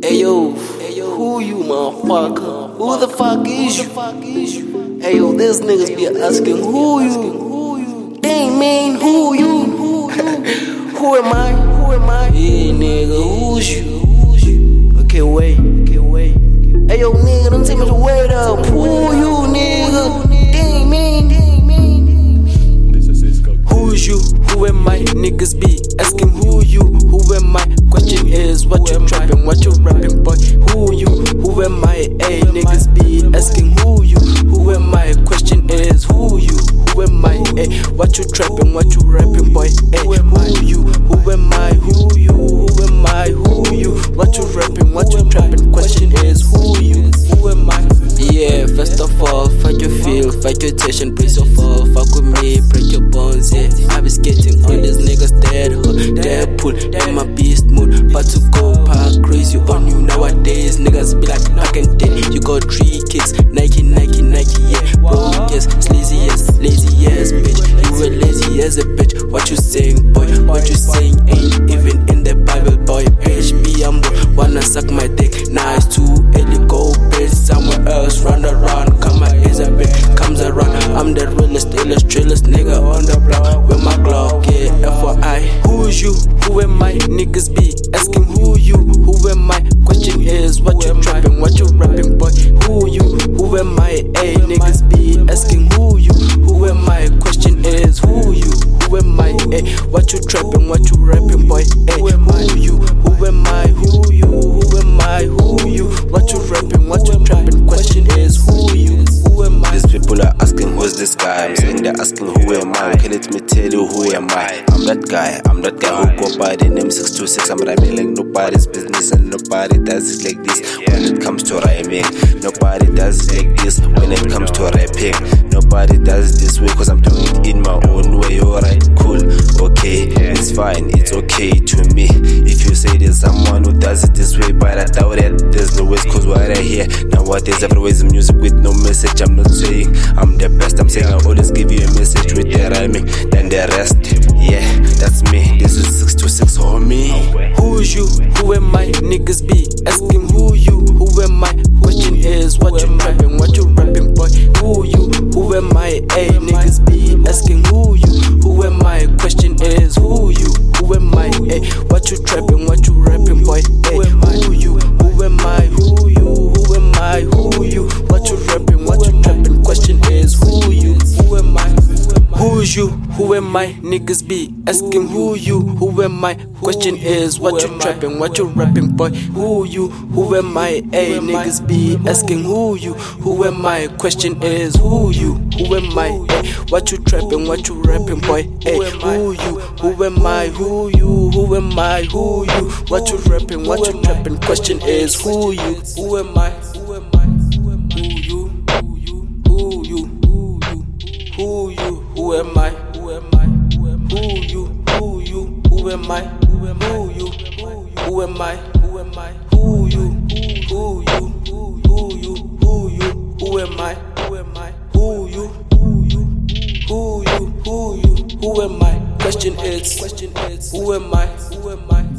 Ayo, who you, motherfucker? Who the fuck is you? Ayo, these niggas be asking who you? Dang man, who you? Who am I? Yeah, nigga, who's you? Okay, wait. Ayo, nigga, don't take me to wait up. Who you, nigga? Dang man. Who's you? Who am I? Niggas be asking who you? Who am I? Question is what you trapping, what you rapping, boy? Who you? Who am I? Ay, niggas be asking who you? Who am I? Question is who you? Who am I? Ay, what you trapping, what you rapping, boy? Ay, who you? Who am I? Who you? Who am I? Who you? What you rapping, what you trapping? Question is who you? Who am I? Yeah, first of all, fuck your feel, fuck your tension, brace your fall, fuck with me, break your bones, yeah. I be skating on these niggas dead hook, dead pull, in my beast mood, about to go park crazy on you nowadays. Niggas be like knocking dead. You got 3 kicks, Nike, yeah. Bro, yes, lazy ass bitch. You were lazy as a bitch. What you saying, boy? What you saying ain't even in the Bible, boy. HB, I'm wanna suck my dick. Nice too early, go bitch. Somewhere else, run around. Come as a bitch, comes around. I'm the realest, trillest nigga on the block with my Glock, yeah. FYI, who's you? Who am I? Niggas be asking who you? Who am I? Question is what you trapping, what you rapping, boy? Who you? Who am I? Ay, niggas be asking who you? Who am I? Question is who you? Who am I? Ay, what you trapping, what you rapping, boy? Ay, who you? Who am I? Who you? Who am I? Who you? What you rapping, what you trapping? Question is who you? Who am I? These people are asking who's this guy. I'm saying they're asking who am I? Okay, let me tell you who am I. I'm that guy who go by the name 626. I'm rhyming like nobody's business, and nobody does it like this. When it comes to rhyming, nobody does it like this. When it comes to rapping, nobody does it this way, cause I'm doing it in my own way. Alright, cool, okay, it's fine, it's okay to me. If you say there's someone who does it this way, but I doubt it, there's no ways, cause what I hear nowadays, everywhere's music with no message. I'm not saying I'm the best, I'm saying I always give you a message with the rhyming, then the rest, yeah, that's me. This is 626, homie. Who's you? Who am I? Niggas be asking who you? Who am I? Question is what you trapping, what you rapping, boy? Who you? Who am I? Ay, niggas be asking who you? Who am I? Question is who you? Who am I? Ay, what you trapping, what you rapping, boy? Ay, who you? Who am I? Who you? Who am I? Who you? What you rapping, what you trapping? Question is who you? Who am I? Who's you? Who am I? Niggas be asking who you? Who am I? Question is what you trapping, what you rapping, boy? Who you? Who am I? Ay, niggas be asking who you? Who am I? Question is who you? Who am I? Ay, what you trapping, what you rapping, boy? Ay, who you? Who am I? Who you? Who am I? Who you? What you rapping, what you trapping? Question is who you? Who am I? Who am I? Who you? Who you? Who you? Who am I? Who am I? Who you? Who you? Who am I? Who you? Who am I? Who am I? Who you? Who you? Who you? Who you? Who am I? Who am I? Who you? Who you? Who you? Who you? Who am I? Question is who am I? Who am I?